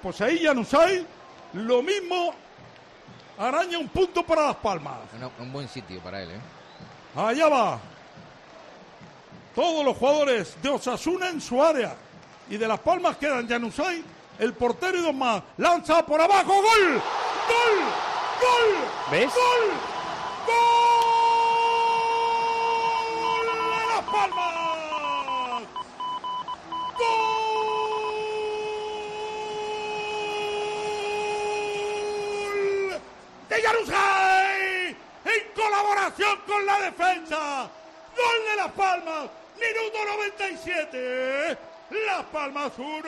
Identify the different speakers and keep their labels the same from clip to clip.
Speaker 1: pues ahí Januzaj, lo mismo, araña un punto para Las Palmas.
Speaker 2: Un buen sitio para él, ¿eh?
Speaker 1: Allá va. Todos los jugadores de Osasuna en su área. Y de Las Palmas quedan Januzaj, el portero y dos más. Lanza por abajo. ¡Gol! ¡Gol! ¡Gol!
Speaker 3: ¿Ves?
Speaker 1: ¡Gol! ¡Gol! ¡De Las Palmas! ¡Gol! ¡De Januzaj! En colaboración con la defensa. ¡Gol de Las Palmas! Minuto 97. Las Palmas 1.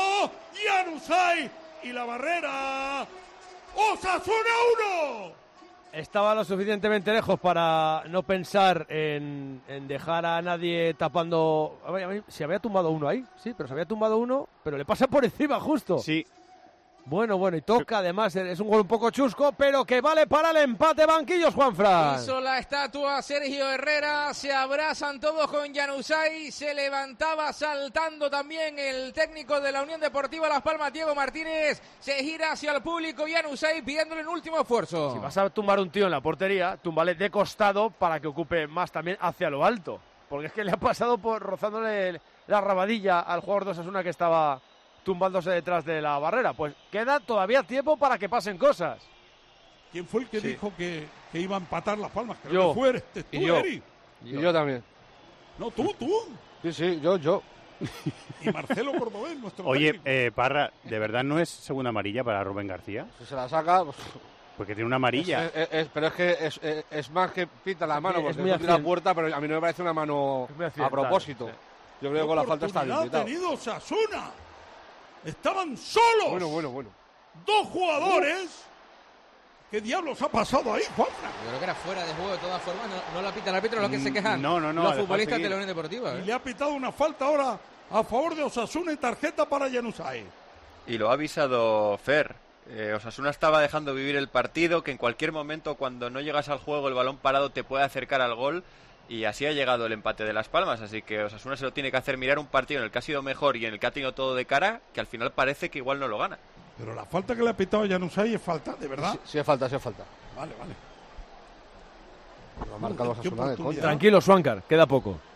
Speaker 1: Januzaj y la barrera. Osasuna 1.
Speaker 3: Estaba lo suficientemente lejos para no pensar en dejar a nadie tapando. A ver, se había tumbado uno ahí, sí, pero se había tumbado uno, pero le pasa por encima justo.
Speaker 4: Sí.
Speaker 3: Bueno, y toca, además, es un gol un poco chusco, pero que vale para el empate. Banquillos, Juanfran.
Speaker 2: Hizo la estatua Sergio Herrera, se abrazan todos con Januzaj, se levantaba saltando también el técnico de la Unión Deportiva Las Palmas, Diego Martínez, se gira hacia el público Januzaj pidiéndole un último esfuerzo.
Speaker 3: Si vas a tumbar un tío en la portería, túmbale de costado para que ocupe más también hacia lo alto, porque es que le ha pasado por rozándole la rabadilla al jugador de Osasuna que estaba tumbándose detrás de la barrera. Pues queda todavía tiempo para que pasen cosas.
Speaker 1: ¿Quién fue el que dijo que iba a empatar Las Palmas? Creo
Speaker 3: Yo.
Speaker 1: que fue tú, Eri.
Speaker 5: Y yo también.
Speaker 1: No, tú.
Speaker 5: Sí, yo.
Speaker 1: Y Marcelo Cordobés, nuestro
Speaker 4: Oye,
Speaker 1: técnico.
Speaker 4: Parra, ¿de verdad no es segunda amarilla para Rubén García?
Speaker 5: Si se la saca...
Speaker 4: Porque tiene una amarilla.
Speaker 5: Pero es que es más que pinta la mano, porque
Speaker 3: muy
Speaker 5: es la puerta, pero a mí no me parece una mano a propósito. Yo creo que con la falta está bien
Speaker 1: ha
Speaker 5: pitado.
Speaker 1: tenido Osasuna. Estaban solos.
Speaker 5: Bueno.
Speaker 1: Dos jugadores. ¿Qué diablos ha pasado ahí, Juanfran?
Speaker 2: Yo creo que era fuera de juego de todas formas, no la pita el árbitro, los que se quejan.
Speaker 4: No,
Speaker 2: Los
Speaker 4: dejó
Speaker 2: futbolistas
Speaker 4: seguir.
Speaker 2: de la Unión Deportiva.
Speaker 1: Y le ha pitado una falta ahora a favor de Osasuna y tarjeta para Januzaj.
Speaker 6: Y lo ha avisado Fer. Osasuna estaba dejando vivir el partido, que en cualquier momento, cuando no llegas al juego, el balón parado te puede acercar al gol. Y así ha llegado el empate de Las Palmas, así que Osasuna se lo tiene que hacer mirar, un partido en el que ha sido mejor y en el que ha tenido todo de cara, que al final parece que igual no lo gana.
Speaker 1: Pero la falta que le ha pitado a Januzaj es falta, ¿de verdad?
Speaker 5: Sí, es falta.
Speaker 1: Vale.
Speaker 5: Lo marca los Osasuna de contra.
Speaker 3: Tranquilo, Swankar, queda poco.